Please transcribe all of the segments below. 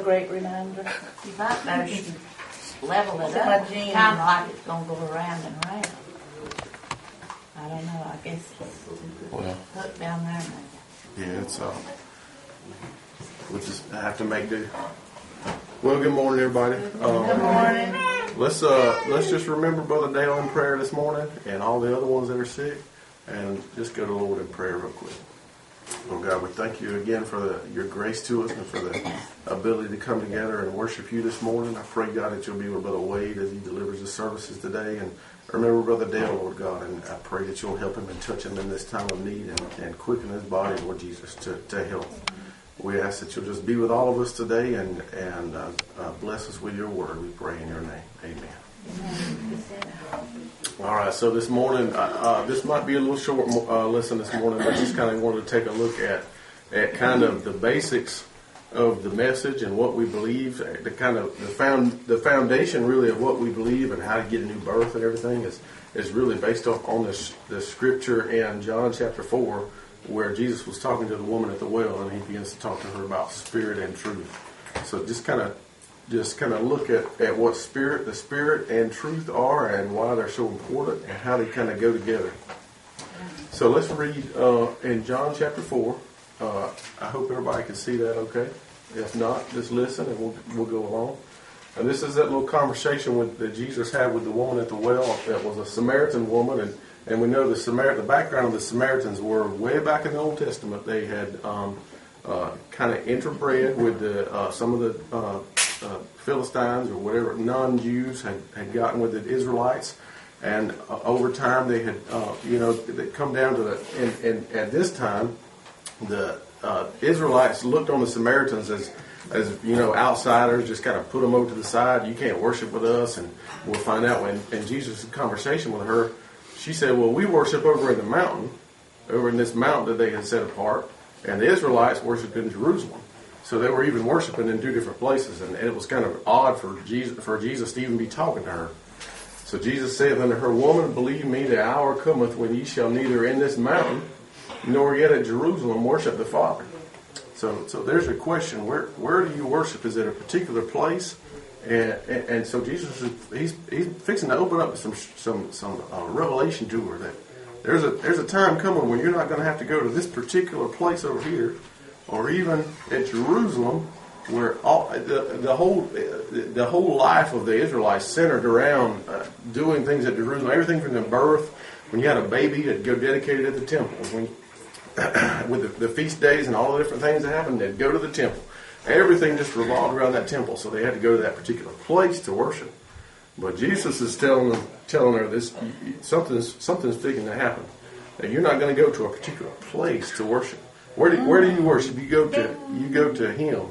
great reminder. You might better level it My up. jeans. Kind of like it's going to go around and around. I don't know. I guess it's hooked down there maybe. Yeah, it's we'll just have to make do. Well, good morning, everybody. Good morning. Let's just remember Brother Dale in prayer this morning, and all the other ones that are sick, and just go to the Lord in prayer real quick. Oh God, we thank you again for your grace to us and for the ability to come together and worship you this morning. I pray, God, that you'll be with Brother Wade as he delivers the services today. And remember Brother Dale, Lord God, and I pray that you'll help him and touch him in this time of need and quicken his body, Lord Jesus, to health. We ask that you'll just be with all of us today and bless us with your word. We pray in your name. Amen. All right, so this morning, this might be a little short lesson this morning, but just kind of wanted to take a look at kind of the basics of the message and what we believe, the kind of the foundation really of what we believe and how to get a new birth and everything is really based off on the scripture in John chapter 4, where Jesus was talking to the woman at the well, and he begins to talk to her about spirit and truth. So just kind of look at what the spirit and truth are and why they're so important and how they kind of go together. So let's read in John chapter 4. I hope everybody can see that okay. If not, just listen and we'll go along. And this is that little conversation that Jesus had with the woman at the well. That was a Samaritan woman, and we know the background of the Samaritans were way back in the Old Testament. They had kind of interbred with some of the Philistines or whatever non-Jews had gotten with the Israelites, and over time they had they come down to and at this time the Israelites looked on the Samaritans as outsiders, just kind of put them over to the side. You can't worship with us. And we'll find out when in Jesus' conversation with her, she said, well, we worship over in the mountain, over in this mountain that they had set apart, and the Israelites worshiped in Jerusalem. So they were even worshiping in two different places, and it was kind of odd for Jesus to even be talking to her. So Jesus saith unto her, Woman, believe me, the hour cometh when ye shall neither in this mountain nor yet at Jerusalem worship the Father. So there's a question: where do you worship? Is it a particular place? And so Jesus he's fixing to open up some revelation to her that there's a time coming when you're not going to have to go to this particular place over here, or even at Jerusalem, where all the whole life of the Israelites centered around doing things at Jerusalem. Everything from the birth, when you had a baby, it'd go dedicated at the temple. With the feast days and all the different things that happened, they'd go to the temple. Everything just revolved around that temple, so they had to go to that particular place to worship. But Jesus is telling her this: something's fixing to happen. That you're not going to go to a particular place to worship. Where do you worship? You go to Him.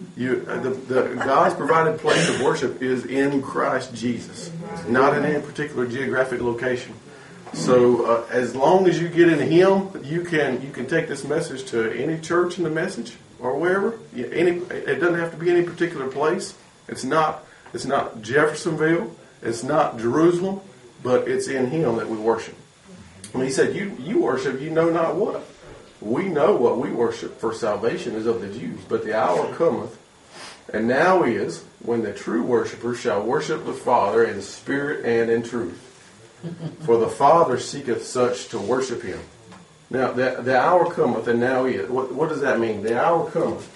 The God's provided place of worship is in Christ Jesus, not in any particular geographic location. So as long as you get in Him, you can take this message to any church in the message or wherever. It doesn't have to be any particular place. It's not Jeffersonville. It's not Jerusalem, but it's in Him that we worship. And He said, "You worship, you know not what." We know what we worship, for salvation is of the Jews. But the hour cometh, and now is, when the true worshipers shall worship the Father in spirit and in truth. For the Father seeketh such to worship Him. Now, the hour cometh, and now is. What does that mean? The hour cometh.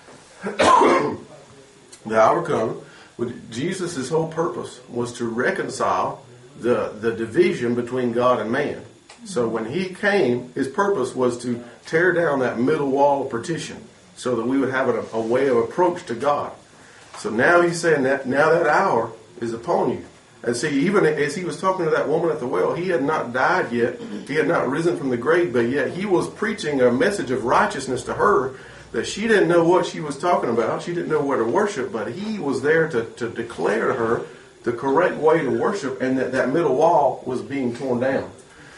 The hour cometh. Jesus' whole purpose was to reconcile the division between God and man. So when He came, His purpose was to tear down that middle wall of partition so that we would have a way of approach to God. So now He's saying that now that hour is upon you. And see, even as He was talking to that woman at the well, He had not died yet. He had not risen from the grave, but yet He was preaching a message of righteousness to her that she didn't know what she was talking about. She didn't know where to worship, but He was there to declare to her the correct way to worship, and that middle wall was being torn down.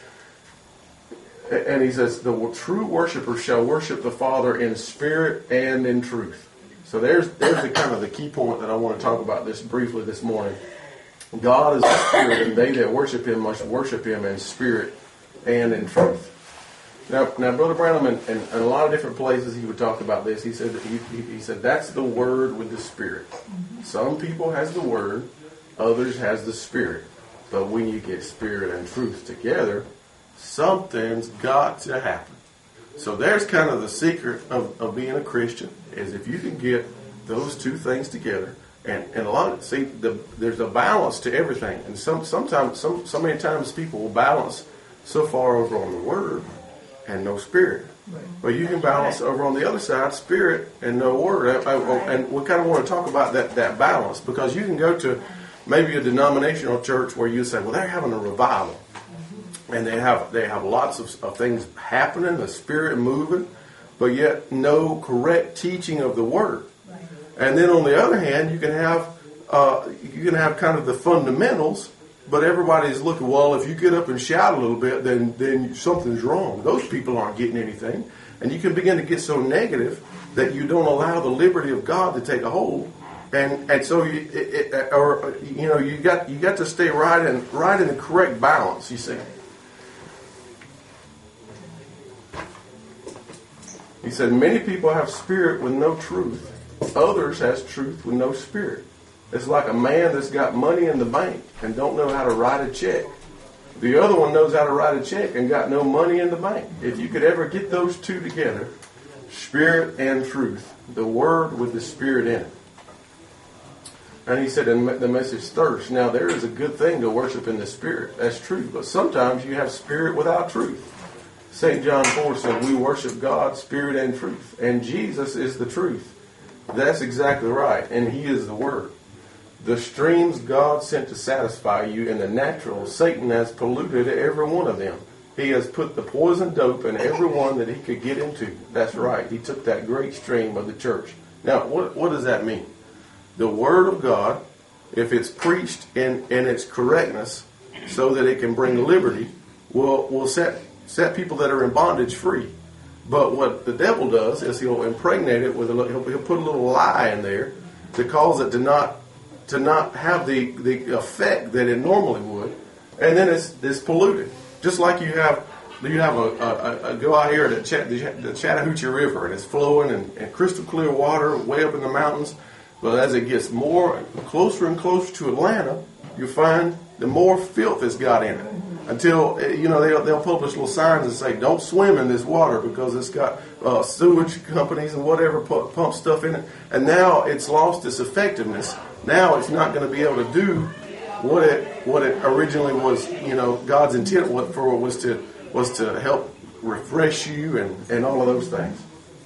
And He says, the true worshiper shall worship the Father in spirit and in truth. So there's the kind of the key point that I want to talk about this briefly this morning. God is the Spirit, and they that worship Him must worship Him in spirit and in truth. Now, Brother Branham, in a lot of different places, he would talk about this. He said he said that's the Word with the Spirit. Mm-hmm. Some people has the Word, others has the Spirit. But when you get Spirit and truth together, something's got to happen. So there's kind of the secret of being a Christian, is if you can get those two things together. And a lot of, there's a balance to everything. And so many times people will balance so far over on the Word and no Spirit. Right. But you can balance over on the other side, Spirit and no Word. And we kind of want to talk about that balance, because you can go to maybe a denominational church where you say, well, they're having a revival. And they have lots of things happening, the Spirit moving, but yet no correct teaching of the Word. Right. And then on the other hand, you can have kind of the fundamentals. But everybody's looking, well, if you get up and shout a little bit, then something's wrong. Those people aren't getting anything. And you can begin to get so negative that you don't allow the liberty of God to take a hold. And so you got to stay right in the correct balance, you see. He said, many people have spirit with no truth. Others has truth with no spirit. It's like a man that's got money in the bank and don't know how to write a check. The other one knows how to write a check and got no money in the bank. If you could ever get those two together, Spirit and truth, the Word with the Spirit in it. And he said in the message, thirst. Now there is a good thing to worship in the Spirit. That's true. But sometimes you have Spirit without truth. St. John 4 said, we worship God, Spirit and truth. And Jesus is the truth. That's exactly right. And He is the Word. The streams God sent to satisfy you in the natural, Satan has polluted every one of them. He has put the poison dope in every one that he could get into. That's right. He took that great stream of the church. Now, what does that mean? The Word of God, if it's preached in its correctness so that it can bring liberty, will set people that are in bondage free. But what the devil does is he'll impregnate it with he'll put a little lie in there to cause it to not have the effect that it normally would, and then it's polluted. Just like you have a go out here at the Chattahoochee River, and it's flowing and crystal clear water way up in the mountains. But as it gets closer and closer to Atlanta, you find the more filth it's got in it. Until they'll publish little signs and say, "Don't swim in this water because it's got sewage companies and whatever pump stuff in it." And now it's lost its effectiveness. Now it's not going to be able to do what it originally was. God's intent was to help refresh you and all of those things.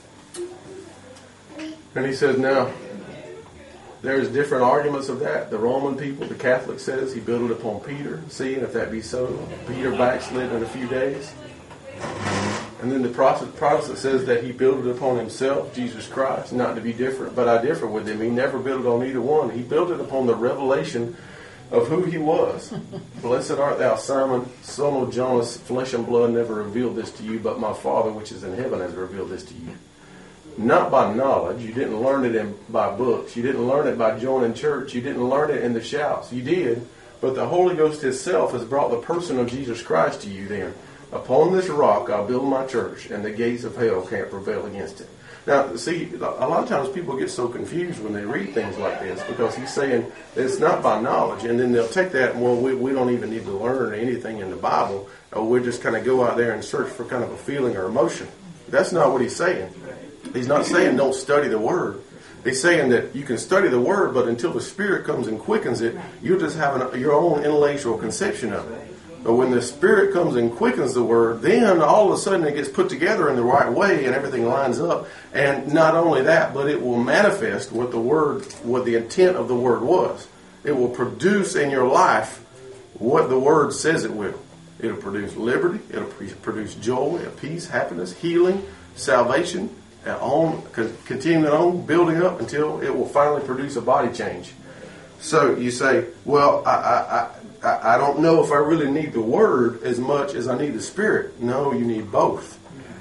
And he says now, there's different arguments of that. The Roman people, the Catholic says he built it upon Peter. Seeing if that be so, Peter backslid in a few days. And then the Protestant says that he built it upon himself, Jesus Christ, not to be different. But I differ with him. He never built it on either one. He built it upon the revelation of who he was. Blessed art thou, Simon, son of Jonas. Flesh and blood never revealed this to you, but my Father which is in heaven has revealed this to you. Not by knowledge. You didn't learn it by books. You didn't learn it by joining church. You didn't learn it in the shouts. You did. But the Holy Ghost Himself has brought the person of Jesus Christ to you then. Upon this rock I'll build my church, and the gates of hell can't prevail against it. Now, see, a lot of times people get so confused when they read things like this, because he's saying it's not by knowledge, and then they'll take that, well, we don't even need to learn anything in the Bible, or we'll just kind of go out there and search for kind of a feeling or emotion. That's not what he's saying. He's not saying don't study the Word. He's saying that you can study the Word, but until the Spirit comes and quickens it, you'll just have your own intellectual conception of it. But when the Spirit comes and quickens the Word, then all of a sudden it gets put together in the right way and everything lines up. And not only that, but it will manifest what the intent of the Word was. It will produce in your life what the Word says it will. It'll produce liberty. It'll produce joy, peace, happiness, healing, salvation, and continuing on, building up until it will finally produce a body change. So you say, well, I don't know if I really need the Word as much as I need the Spirit. No, you need both.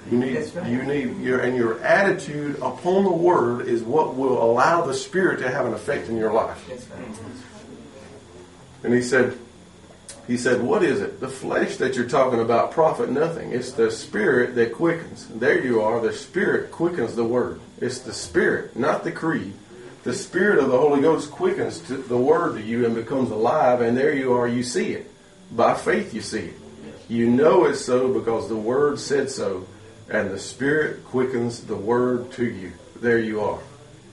Your attitude upon the Word is what will allow the Spirit to have an effect in your life. And he said, He said, what is it? The flesh that you're talking about profit nothing. It's the Spirit that quickens. There you are. The Spirit quickens the Word. It's the Spirit, not the creed. The Spirit of the Holy Ghost quickens the Word to you and becomes alive, and there you are. You see it. By faith you see it. You know it's so because the Word said so, and the Spirit quickens the Word to you. There you are.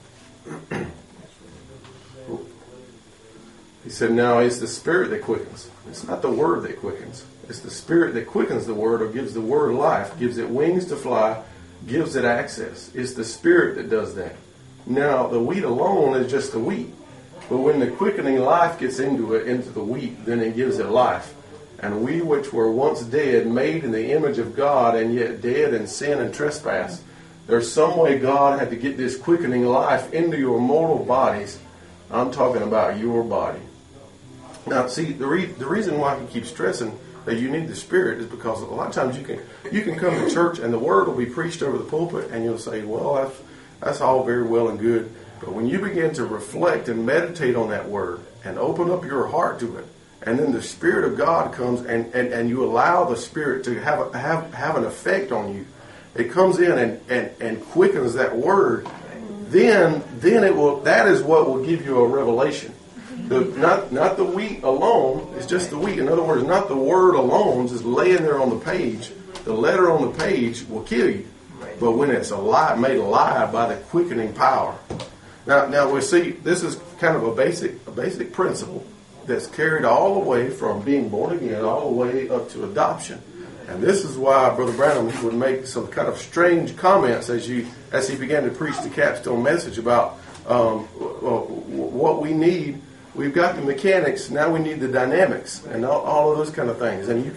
He said, now it's the Spirit that quickens. It's not the Word that quickens. It's the Spirit that quickens the Word, or gives the Word life, gives it wings to fly, gives it access. It's the Spirit that does that. Now, the wheat alone is just the wheat. But when the quickening life gets into the wheat, then it gives it life. And we which were once dead, made in the image of God, and yet dead in sin and trespass, there's some way God had to get this quickening life into your mortal bodies. I'm talking about your body. Now, see, the reason why he keeps stressing that you need the Spirit is because a lot of times you can come to church and the Word will be preached over the pulpit, and you'll say, well, that's all very well and good. But when you begin to reflect and meditate on that Word and open up your heart to it, and then the Spirit of God comes and you allow the Spirit to have an effect on you, it comes in and quickens that Word, then it will. That is what will give you a revelation. Not the wheat alone. It's just the wheat. In other words, not the Word alone, just laying there on the page. The letter on the page will kill you. But when it's made alive by the quickening power. Now we see this is kind of a basic principle that's carried all the way from being born again all the way up to adoption. And this is why Brother Branham would make some kind of strange comments as he began to preach the capstone message about what we need. We've got the mechanics, now we need the dynamics and all of those kind of things. And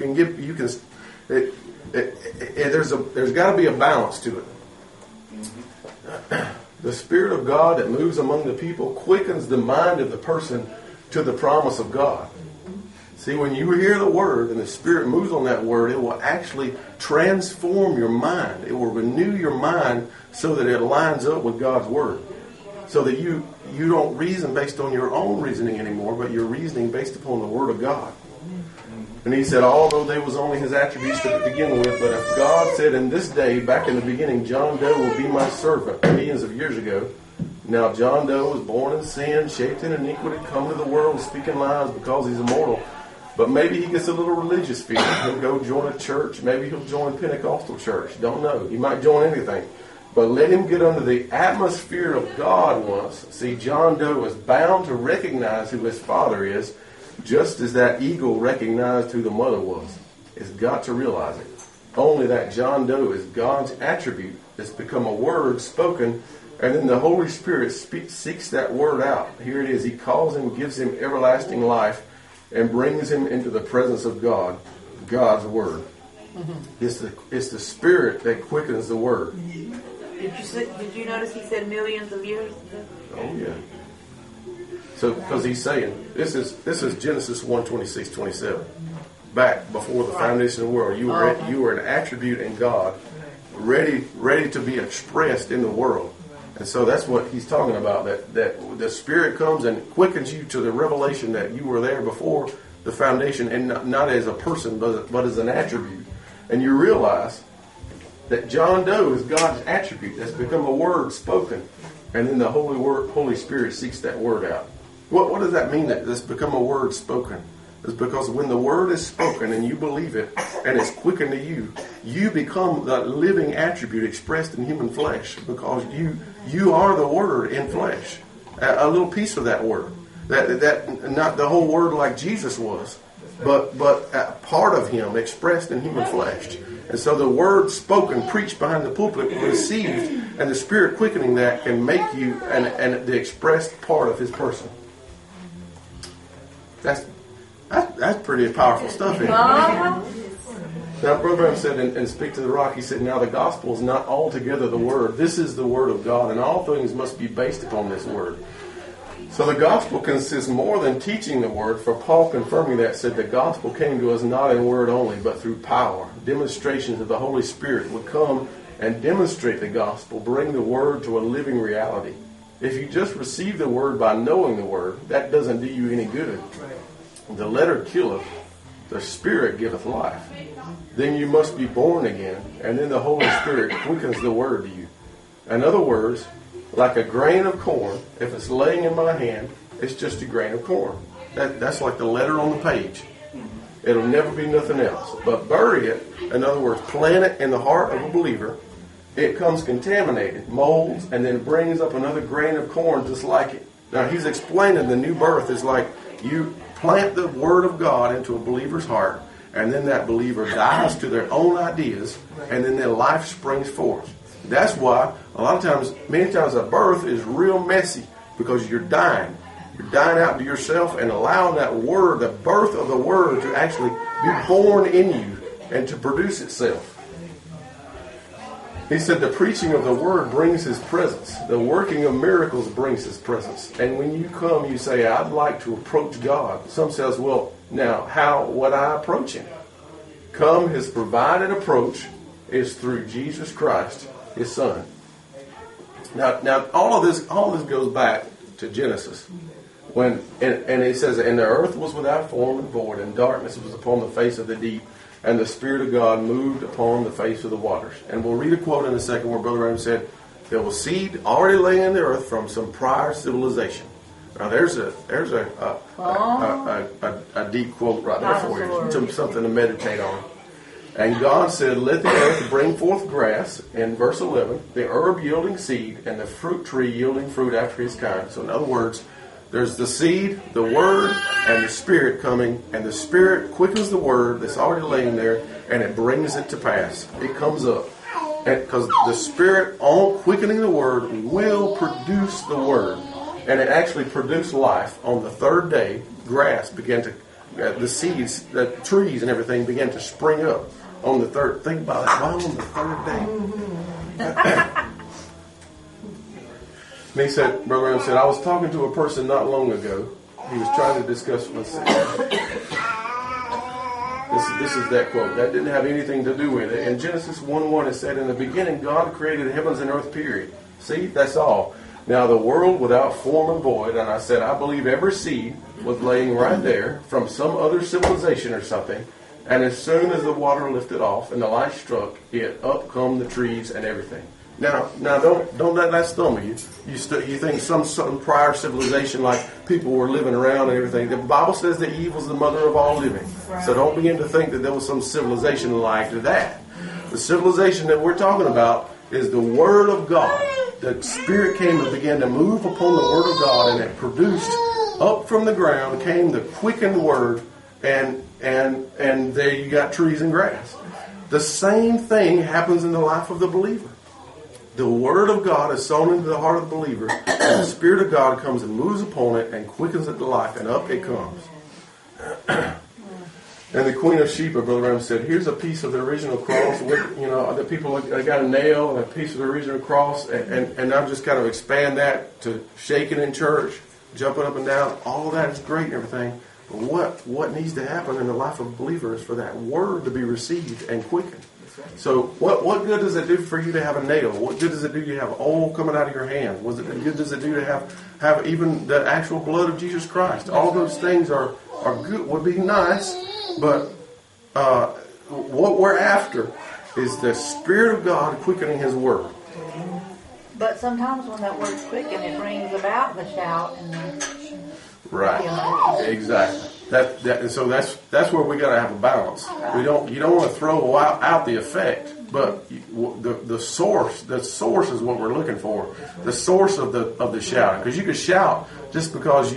there's got to be a balance to it. The Spirit of God that moves among the people quickens the mind of the person to the promise of God. See, when you hear the Word and the Spirit moves on that Word, it will actually transform your mind. It will renew your mind so that it lines up with God's Word. So that you don't reason based on your own reasoning anymore, but you're reasoning based upon the Word of God. And he said, although they was only his attributes to begin with, but if God said in this day, back in the beginning, John Doe will be my servant, millions of years ago. Now John Doe was born in sin, shaped in iniquity, come to the world speaking lies because he's immortal. But maybe he gets a little religious feeling. He'll go join a church. Maybe he'll join Pentecostal church. Don't know. He might join anything. But let him get under the atmosphere of God once. See, John Doe is bound to recognize who his father is, just as that eagle recognized who the mother was. It's got to realize it. Only that John Doe is God's attribute. It's become a word spoken, and then the Holy Spirit seeks that word out. Here it is. He calls him, gives him everlasting life, and brings him into the presence of God, God's Word. Mm-hmm. It's the Spirit that quickens the Word. Did you notice he said millions of years? Oh yeah. So because he's saying this is Genesis 1:26-27. Back before the foundation of the world, you were an attribute in God, ready to be expressed in the world. And so that's what he's talking about, that the Spirit comes and quickens you to the revelation that you were there before the foundation, and not as a person, but as an attribute. And you realize that John Doe is God's attribute that's become a word spoken, and then the Holy Spirit seeks that word out. What does that mean, that it's become a word spoken? It's because when the word is spoken and you believe it and it's quickened to you, you become the living attribute expressed in human flesh, because you are the word in flesh. A little piece of that word. That not the whole word like Jesus was, but a part of him expressed in human flesh. And so the word spoken, preached behind the pulpit, received, and the Spirit quickening that can make you and the expressed part of his person. That's pretty powerful stuff, isn't it? Now, Brother Branham said in Speak to the Rock, he said, now the gospel is not altogether the word. This is the word of God, and all things must be based upon this word. So the gospel consists more than teaching the word, for Paul confirming that said the gospel came to us not in word only, but through power. Demonstrations of the Holy Spirit would come and demonstrate the gospel, bring the word to a living reality. If you just receive the word by knowing the word, that doesn't do you any good. The letter killeth, the Spirit giveth life. Then you must be born again, and then the Holy Spirit quickens the word to you. In other words, like a grain of corn, if it's laying in my hand, it's just a grain of corn. That's like the letter on the page. It'll never be nothing else. But bury it, in other words, plant it in the heart of a believer. It comes contaminated, molds, and then brings up another grain of corn just like it. Now, he's explaining the new birth is like you plant the Word of God into a believer's heart, and then that believer dies to their own ideas, and then their life springs forth. That's why a lot of times, many times a birth is real messy because you're dying. You're dying out to yourself and allowing that Word, the birth of the Word, to actually be born in you and to produce itself. He said the preaching of the Word brings His presence. The working of miracles brings His presence. And when you come, you say, I'd like to approach God. Some says, well, now, how would I approach Him? Come, His provided approach is through Jesus Christ, His Son. Now, all of this goes back to Genesis. And it says, and the earth was without form and void, and darkness was upon the face of the deep, and the Spirit of God moved upon the face of the waters. And we'll read a quote in a second where Brother Branham said, there was seed already laying in the earth from some prior civilization. Now there's a deep quote right there for you, something to meditate on. And God said, let the earth bring forth grass, in verse 11, the herb yielding seed, and the fruit tree yielding fruit after his kind. So in other words, there's the seed, the Word, and the Spirit coming, and the Spirit quickens the Word that's already laying there, and it brings it to pass. It comes up. Because the Spirit, on quickening the Word, will produce the Word. And it actually produced life. On the third day, grass began to, the seeds, the trees and everything began to spring up. On the third, think about it, on the third day. And he said, Brother Graham said, I was talking to a person not long ago. He was trying to discuss with us. This is that quote. That didn't have anything to do with it. In Genesis 1:1 it said, in the beginning God created the heavens and earth, period. See, that's all. Now the world without form and void, and I said, I believe every seed was laying right there from some other civilization or something. And as soon as the water lifted off and the light struck it, up come the trees and everything. Now, don't let that stumble you. You think some prior civilization, like people were living around and everything. The Bible says that Eve was the mother of all living. Right. So don't begin to think that there was some civilization like that. The civilization that we're talking about is the Word of God. The Spirit came and began to move upon the Word of God, and it produced up from the ground came the quickened Word, and there you got trees and grass. The same thing happens in the life of the believer. The Word of God is sown into the heart of the believer, and the Spirit of God comes and moves upon it and quickens it to life, and up it comes. And the Queen of Sheba, Brother Ram said, here's a piece of the original cross. With, the people got a nail and a piece of the original cross, and I'll just kind of expand that to shaking in church, jumping up and down. All of that is great and everything. But what needs to happen in the life of a believer is for that Word to be received and quickened. So what good does it do for you to have a nail? What good does it do to have oil coming out of your hand? What good does it do to have even the actual blood of Jesus Christ? All those things are good, would be nice, but what we're after is the Spirit of God quickening His Word. But sometimes when that word's quickened, it brings about the shout and the... Right. Exactly. So that's where we got to have a balance. You don't want to throw out the effect, but the source is what we're looking for. The source of the shouting, because you can shout just because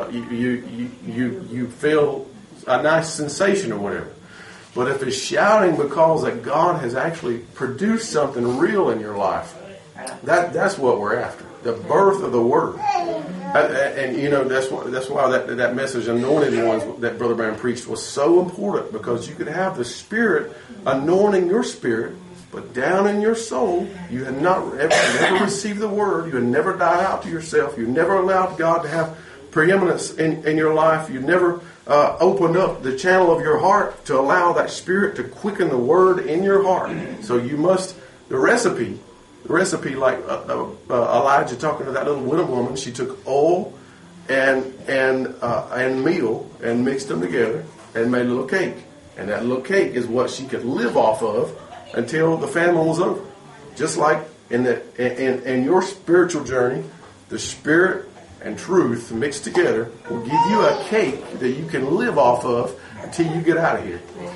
you feel a nice sensation or whatever. But if it's shouting because that God has actually produced something real in your life, that's what we're after. The birth of the Word. And that's why that message, Anointed Ones, that Brother Branham preached was so important, because you could have the Spirit anointing your spirit, but down in your soul, you had never received the Word. You had never died out to yourself. You never allowed God to have preeminence in your life. You never opened up the channel of your heart to allow that Spirit to quicken the Word in your heart. So you must, the recipe like Elijah talking to that little widow woman, she took oil and meal and mixed them together, and made a little cake. And that little cake is what she could live off of until the famine was over. Just like in your spiritual journey, the Spirit and truth mixed together will give you a cake that you can live off of until you get out of here.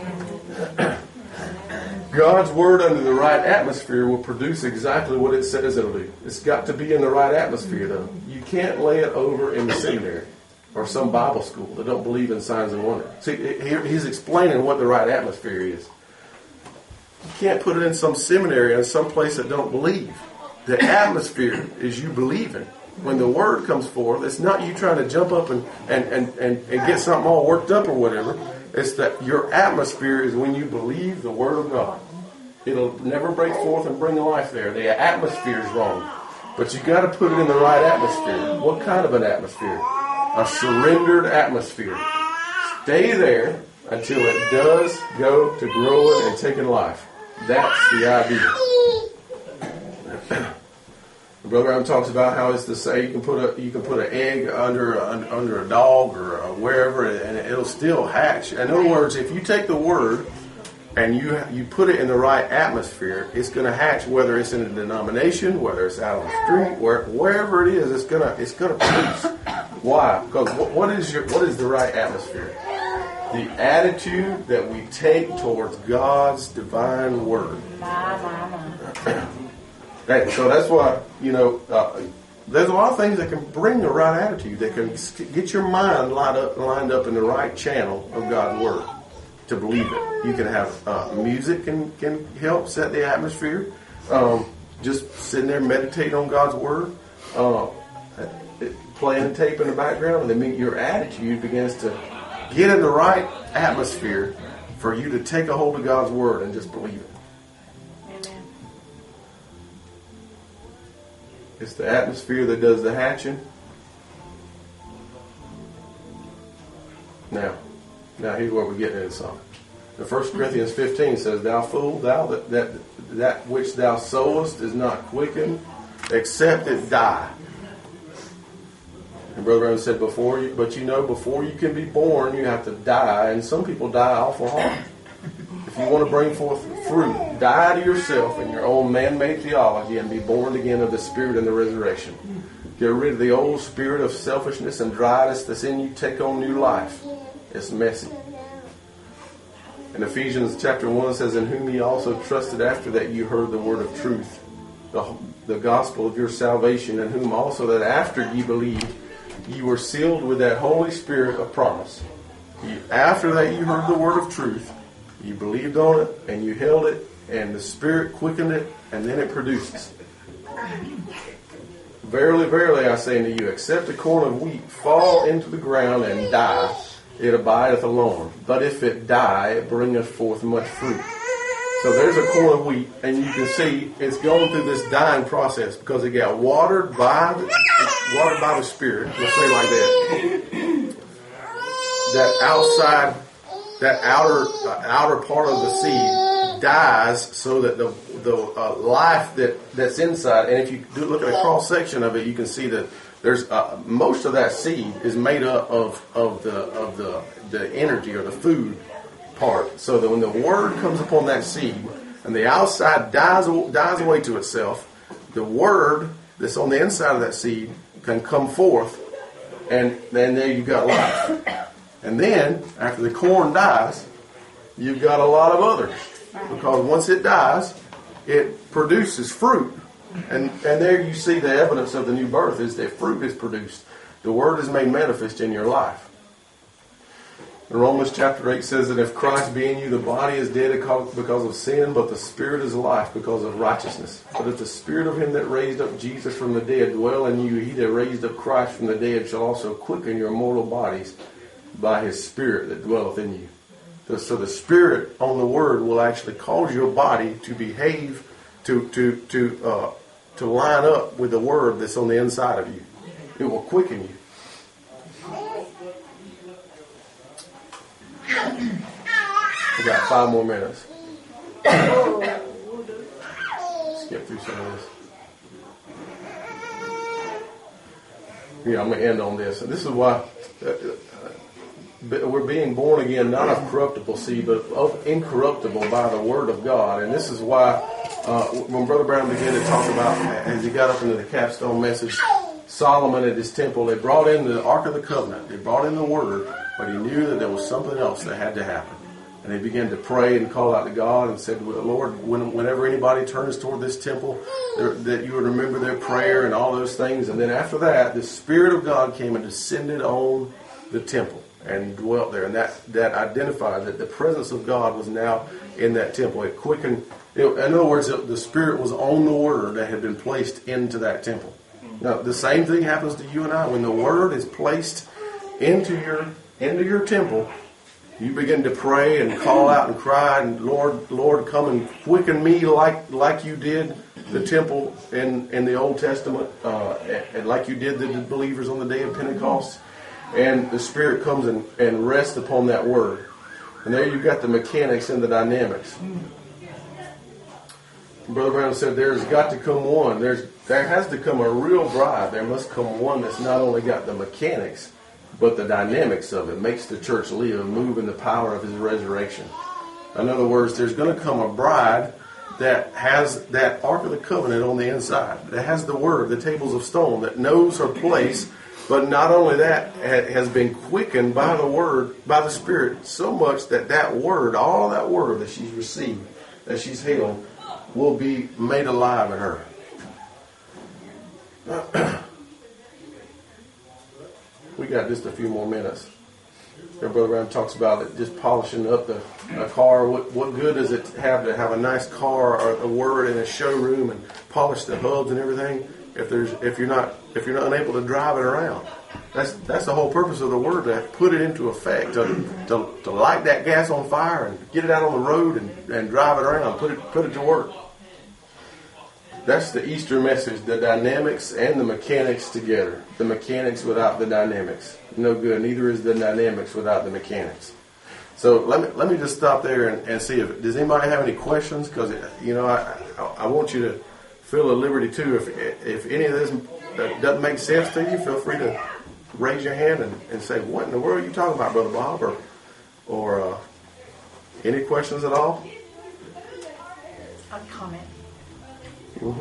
God's Word under the right atmosphere will produce exactly what it says it'll do. It's got to be in the right atmosphere, though. You can't lay it over in the seminary or some Bible school that don't believe in signs and wonders. See, he's explaining what the right atmosphere is. You can't put it in some seminary or some place that don't believe. The atmosphere is you believing. When the Word comes forth, it's not you trying to jump up and get something all worked up or whatever. It's that your atmosphere is when you believe the Word of God. It'll never break forth and bring life there. The atmosphere is wrong. But you got to put it in the right atmosphere. What kind of an atmosphere? A surrendered atmosphere. Stay there until it does go to growing and taking life. That's the idea. Brother Adam talks about how it's to say you can put an egg under a dog or wherever, and it'll still hatch. In other words, if you take the Word and you put it in the right atmosphere, it's going to hatch. Whether it's in a denomination, whether it's out on the street, wherever it is, it's going to produce. Why? Because what is the right atmosphere? The attitude that we take towards God's divine Word. So that's why, there's a lot of things that can bring the right attitude, that can get your mind lined up in the right channel of God's Word to believe it. You can have music can help set the atmosphere. Just sitting there meditating on God's Word, playing tape in the background, and then your attitude begins to get in the right atmosphere for you to take a hold of God's Word and just believe it. It's the atmosphere that does the hatching. Now here's where we get into something. The 1 Corinthians 15 says, "Thou fool, thou that which thou sowest is not quickened, except it die." And Brother Brown said before you can be born, you have to die, and some people die awful hard. If you want to bring forth fruit, die to yourself and your own man-made theology and be born again of the Spirit and the resurrection. Get rid of the old spirit of selfishness and dryness that's in you. Take on new life. It's messy. In Ephesians chapter 1 says, "In whom ye also trusted after that you heard the word of truth, the gospel of your salvation, in whom also that after ye believed, ye were sealed with that Holy Spirit of promise." After that you heard the word of truth, you believed on it, and you held it, and the Spirit quickened it, and then it produces. "Verily, verily, I say unto you, except a corn of wheat fall into the ground and die, it abideth alone. But if it die, it bringeth forth much fruit." So there's a corn of wheat, and you can see it's going through this dying process because it got watered by the Spirit. We'll say like that. That outer part of the seed dies so that the life that's inside. And if you look at a cross section of it, you can see that there's most of that seed is made up of the energy or the food part. So that when the Word comes upon that seed and the outside dies away to itself, the Word that's on the inside of that seed can come forth, and then there you've got life. And then, after the corn dies, you've got a lot of others. Because once it dies, it produces fruit. And there you see the evidence of the new birth is that fruit is produced. The Word is made manifest in your life. In Romans chapter 8 says that if Christ be in you, the body is dead because of sin, but the Spirit is life because of righteousness. But if the Spirit of him that raised up Jesus from the dead dwell in you, he that raised up Christ from the dead shall also quicken your mortal bodies by his Spirit that dwelleth in you. So the Spirit on the Word will actually cause your body to behave, to line up with the Word that's on the inside of you. It will quicken you. We got 5 more minutes. Skip through some of this. Yeah, I'm going to end on this. And this is why we're being born again, not of corruptible seed, but of incorruptible by the Word of God. And this is why when Brother Brown began to talk about, as he got up into the capstone message, Solomon at his temple, they brought in the Ark of the Covenant. They brought in the Word, but he knew that there was something else that had to happen. And he began to pray and call out to God and said, Lord, whenever anybody turns toward this temple, that you would remember their prayer and all those things. And then after that, the Spirit of God came and descended on the temple and dwelt there. And that identified that the presence of God was now in that temple. It quickened. In other words, the Spirit was on the Word that had been placed into that temple. Now, the same thing happens to you and I. When the Word is placed into your temple, you begin to pray and call out and cry, and Lord, come and quicken me like you did the temple in the Old Testament, and like you did the believers on the day of Pentecost. And the Spirit comes and rests upon that Word. And there you've got the mechanics and the dynamics. Brother Brown said there's got to come one. There has to come a real bride. There must come one that's not only got the mechanics, but the dynamics of it makes the church live, move in the power of His resurrection. In other words, there's going to come a bride that has that Ark of the Covenant on the inside, that has the Word, the tables of stone, that knows her place, but not only that, has been quickened by the Word, by the Spirit, so much that Word, all that Word that she's received, that she's held, will be made alive in her. We got just a few more minutes. Your Brother Brown talks about it, just polishing up a car. What good does it have to have a nice car or a Word in a showroom and polish the hubs and everything if you're not unable to drive it around? That's the whole purpose of the Word, to put it into effect, to light that gas on fire and get it out on the road and drive it around, put it to work. That's the Easter message, the dynamics and the mechanics together. The mechanics without the dynamics, no good. Neither is the dynamics without the mechanics. So let me just stop there and see does anybody have any questions? Because I want you to feel a liberty too. If any of this doesn't make sense to you, feel free to raise your hand and say, "What in the world are you talking about, Brother Bob?" Or any questions at all? A comment. Mm-hmm.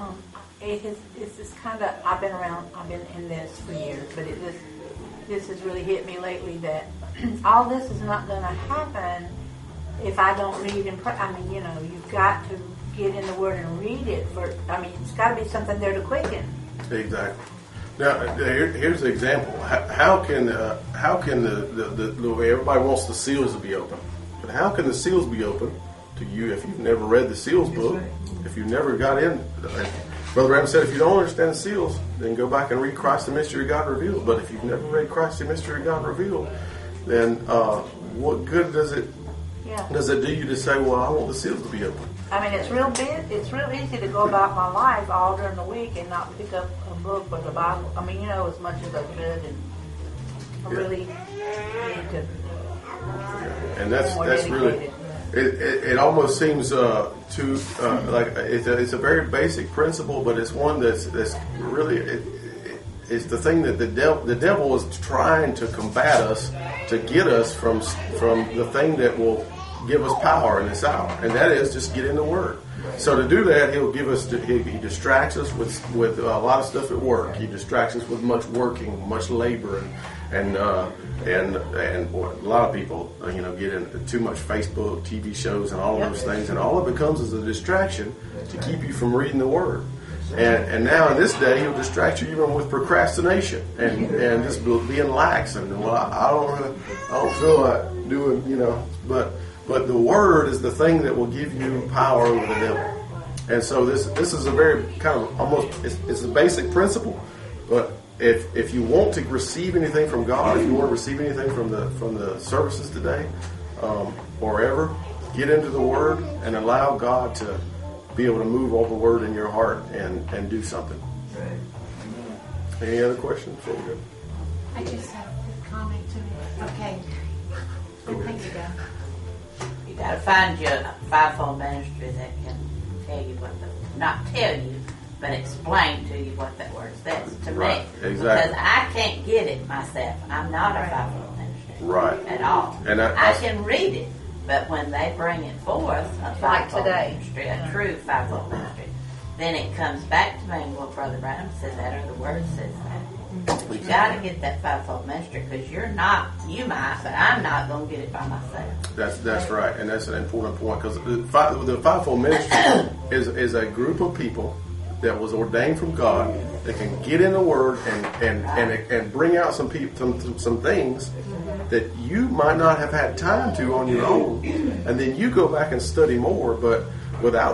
It's just kind of, I've been in this for years, but this has really hit me lately that all this is not going to happen if I don't read and pray. I mean, you've got to get in the Word and read it. It's got to be something there to quicken. Exactly. Now, here's the example. How can the everybody wants the seals to be open, but how can the seals be open to you if you've never read the seals book? If you've never got in, Brother Brown said, if you don't understand the seals, then go back and read Christ the Mystery of God Revealed. But if you've never read Christ the Mystery of God Revealed, then what good does it do you to say, well, I want the seals to be open? I mean, it's real easy to go about my life all during the week and not pick up a book or the Bible. I mean, as much as I could, and I really need to. And that's really. It almost seems like it's a very basic principle, but it's one that's really it's the thing that the devil is trying to combat us, to get us from the thing that will give us power in this hour, and that is just get in the Word. So to do that, he distracts us with a lot of stuff at work. He distracts us with much working, much labor, and a lot of people, get into too much Facebook, TV shows, and all of those things, and all it becomes is a distraction to keep you from reading the Word. And now in this day, he'll distract you even with procrastination and just being lax and I don't feel like doing but the Word is the thing that will give you power over the devil. And so this is a very kind of almost it's a basic principle, but if you want to receive anything from God, if you want to receive anything from the services today, or ever, get into the Word and allow God to be able to move all the Word in your heart and do something. Any other questions before we go? I just have a comment to me. Okay. Thank you, God. You got to find your fivefold ministry that can tell you not tell you, but explain to you what that word says to me. Exactly. Because I can't get it myself. I'm not a fivefold ministry. Right. at all. And I can read it, but when they bring it forth, a fivefold today. ministry, a true fivefold ministry, then it comes back to me and well, Brother Branham says that, or the Word says that. But you got to get that fivefold ministry because you're not, you might, but I'm not going to get it by myself. That's right, and that's an important point because the fivefold ministry is a group of people that was ordained from God that can get in the Word and bring out some things that you might not have had time to on your own, and then you go back and study more, but without